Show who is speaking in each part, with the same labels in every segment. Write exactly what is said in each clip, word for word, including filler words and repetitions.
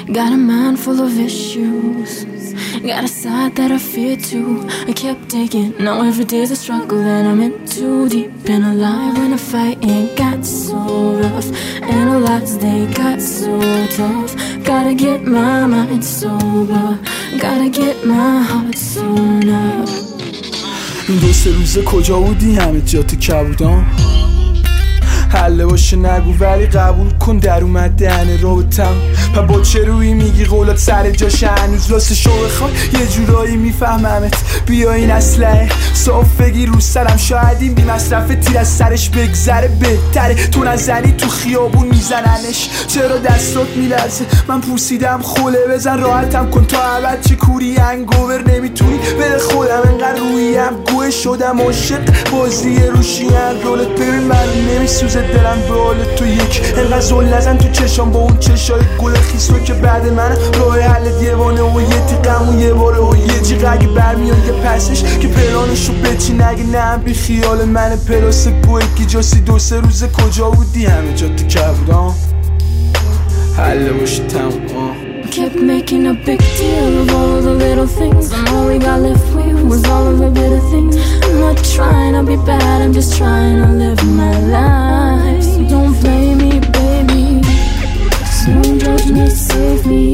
Speaker 1: Got a mind full of issues, got a side that I fear too. I kept taking, now every day's a struggle and I'm in too deep in a lie when the fight ain't got so rough and the lights they got so tough. Gotta get my mind sober, gotta get my heart sewn up.
Speaker 2: دو سه روزه کجا بودی؟ همه جا تو کبودم. حله باشه نگو ولی قبول کن در اومد دهنه رابطم. پا با چه روی میگی قولات سر جاشه هنوز راستشو بخوای یه جورایی میفهممت. بیا این اسلحه صاف بگی رو سرم، شاید این بی مصرف تیر از سرش بگذره بهتره. تو نزنی تو خیابون میزننش، چرا دستات میلرزه؟ من پوسیدم خوله بزن راحتم کن تا ابد. چه کوری انگوور نمیتونی بده خودم انقدر رویم گوه شدم عاشق بازی روشیان رولت. ببین من نمیسوزه دلم به حال تو یک انقدر زل نزن تو چشام با اون چشای گل خیسو که بعد من راه حل دیوانه و یه تیقم و یه باره و یه جیغ اگه برمیان یه پسش که پلانشو بچی نگه نه بی خیال من پلاس گوه که جاسی. دو سه روزه کجا بودی؟ همه جا تو کبودم. حله باشی تمام.
Speaker 1: Kept making a big deal of all of the little things, and all we got left with was all of the bitter things. I'm not trying to be bad, I'm just trying to live my life. So don't blame me, baby, so don't judge me, save me.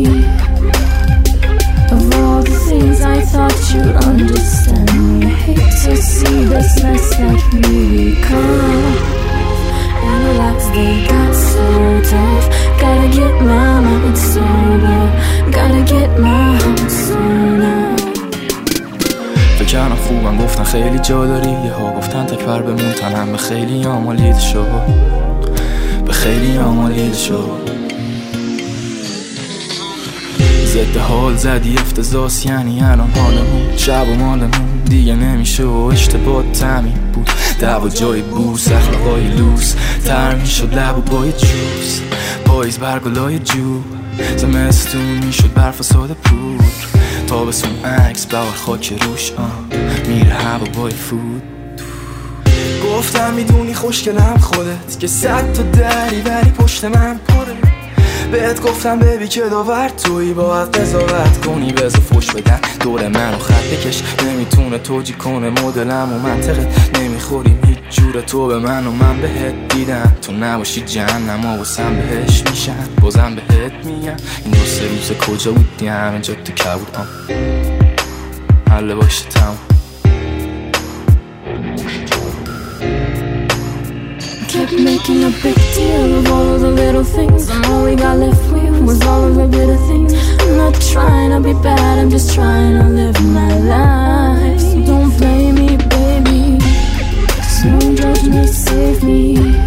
Speaker 1: Of all the things I thought you'd understand me, I hate to see this mess that we become. And the lights they got so tough. Gotta get my mind sober, gotta get my heart sewn up.
Speaker 3: فکرم خوبم گفتن خیلی جا داری، یه ها گفتن تکبر بمون تنم به خیلی آمالید شو، به خیلی آمالید شو. ضد حال زدی افتضاس یعنی الان حالمون شب و مالمون دیگه نمیشه و اشتباه تمیم بود. دعوا جای بوس اخلاقای لوس تر میشد لب و بای جوس. پاییز برگلای جو زمستون میشد برف و ساده پور. تابستون عکس بوار خاک روش آن میره هوا بای فود.
Speaker 2: گفتم میدونی خوشگلم خودت که صد تا دری بری پشت من پره. بهت گفتم ببی که داور توی باید قضاوت کنی بذار فوش بدن دور منو خط بکش. نمیتونه توجی کنه مدلم و منطقت نمیخوریم هیچ جور تو به من و من بهت دیدم. تو نباشی جهنم ها واسم بهش میشن بازم بهت میگم. این دو سه روز کجا بودی؟ همه جا تو کبود آم. حله باشه تمام.
Speaker 1: Kept making a big deal of all of the little things, and all we got left with was all of the bitter things. I'm not trying to be bad, I'm just trying to live my life. So don't blame me, baby, so don't judge me, save me.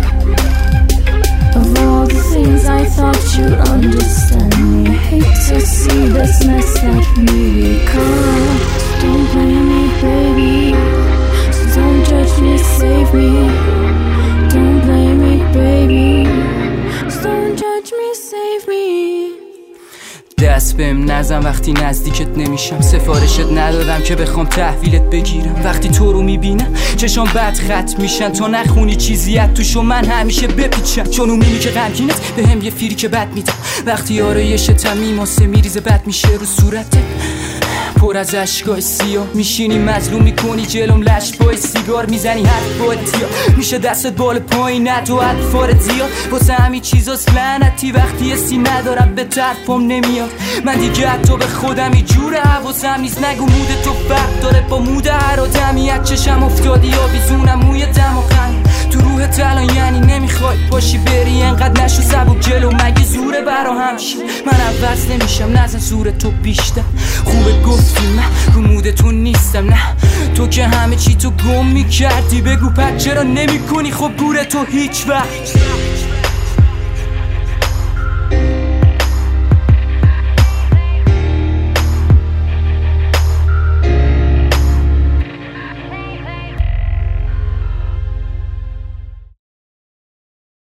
Speaker 1: Of all the things I thought you'd understand me, I hate to see this mess that we become. So don't blame me, baby, so don't judge me, save me. Don't blame me, baby, so don't judge me, save me.
Speaker 3: دست بهم نزن وقتی نزدیکت نمیشم. سفارشت ندادم که بخوام تحویلت بگیرم. وقتی تو رو میبینم چشام بد خط میشن تا نخونی چیزیت توشو من همیشه بپیچم. چون اون میمی که غمگینت به هم یه فیری که بد میدم. وقتی آرایشتم میماسه میریزه بد میشه رو صورتت پر از اشکای سیاه. میشینی مظلوم میکنی جلوم لش پای سیگار میزنی حرف با اتیا. میشه دستت بال پایینت و حرفارت زیاد. واسه همین چیزاست لعنتی وقتی حسی ندارم به طرفم نمیاد. من دیگه حتی به خودم یه جوره حواسم نیست. نگو مود تو فرق داره با مود هر آدمی. از چشم افتادی آویزونم موی دم و خند تو روحت الان یعنی نمیخوای باشی بری. انقدر نشو سبک جلو مگه زوره برا همشی. من عوض نمیشم نزن زور تو بیشتر. خوبه گفتی من رو مود تو نیستم نه. تو که همه چی تو گم میکردی بگو پس چرا نمی کنی خب گوره تو هیچ وقت.